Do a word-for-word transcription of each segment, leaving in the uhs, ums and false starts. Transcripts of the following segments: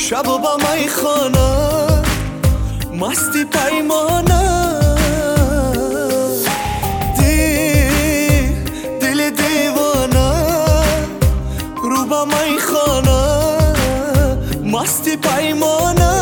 شب و با مای خانه مستی پیمانه دی دل دیوانه رو با مای خانه مستی پیمانه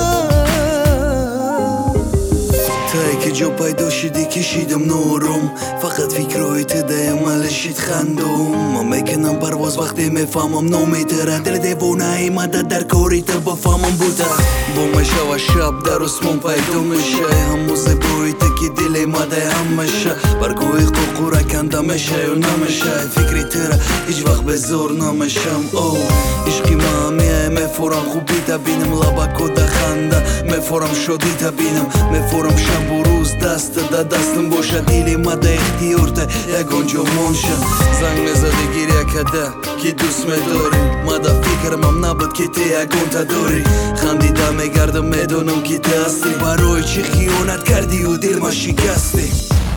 تایی که جو پیدا شدی کشیدم نورم فقط فکرهای تو دایم علشید خندم ما میکنم پرواز وقتی میفهمم نمیتره دل دیوانه ای مدد در کاری تا بفهمم بوده با مشه و شب در اسمون پیدا میشه همو زبایی تا که دل مده هم میشه برگوی قوقو رکنده میشه یا نمیشه فکری تره هیچ وقت به زور نمیشم او عشقی ما همیه میفورم خوبی تا بینم لبکو ده خنده میفورم شدی تا بینم میفورم شب و روز دست دا دستم باشه دیلی مده اختیار تا یکان جا منشه زنگ میزده گیریه کده که دوست میداری مده فکرم هم نبود که تی یکان تا داری خندیده میگردم میدونم که تی هستی برای چی خیانت کردی و دل ما شکستی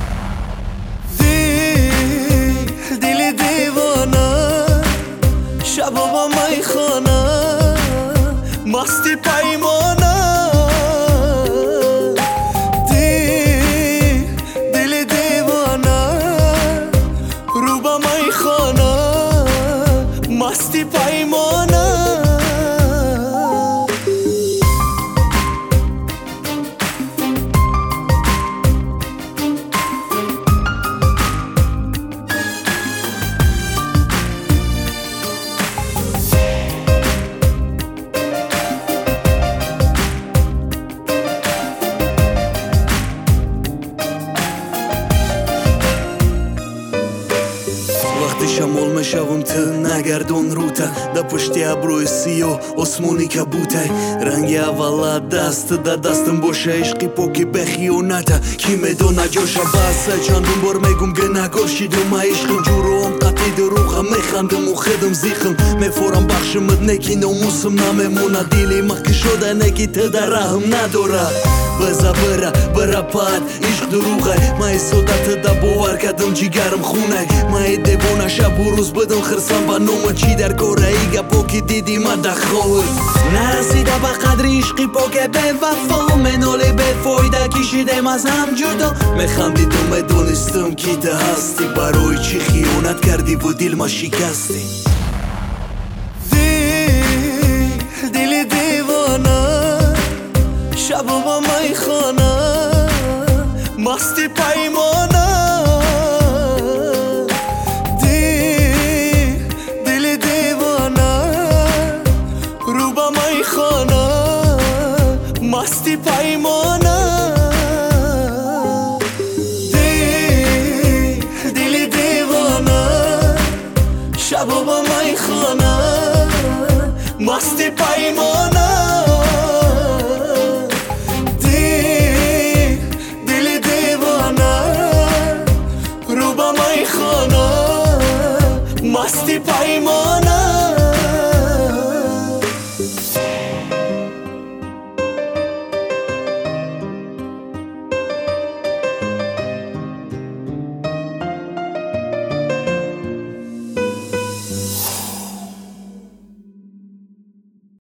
دل دل دیوانه شب و با مای خانه مستی پیمانه مستی پیمانه وقتی شمال میشوم تو نگردون روته دا پشتی ابروی سیاه اسمونی که بوته رنگی اولا دست دا دستم باشه عشقی پاکی به خیانته کی میدونه جاشه بسه چندون بار میگم که نگرشیدم عشقم جورو هم قطعی دروغم میخندم و خیدم زیخم میفورم بخشمت نکی ناموسم نمیمونه دیلی مخی شده نکی تو در رحم نداره بزا بره بره پاد عشق دروغه مای صدت دا باور کردم جیگرم خونه مای دیوانه شب و روز بدم خرسم با نوم چی در کاره ایگه پاکی دیدی ما دخواه نرسیده به قدر عشقی پاکه به وفا مناله به فایده کشیدم از هم جدا میخندیدم میدونستم کی تو هستی برای چی خیانت کردی و دل ما شکستی دل دل دیوانه شب و با مای خانه مستی پیمانه دل دیوانه رو با مای خانه مستی پیمانه دل دیوانه شب و با مای خانه مستی پیمانه مستی پیمان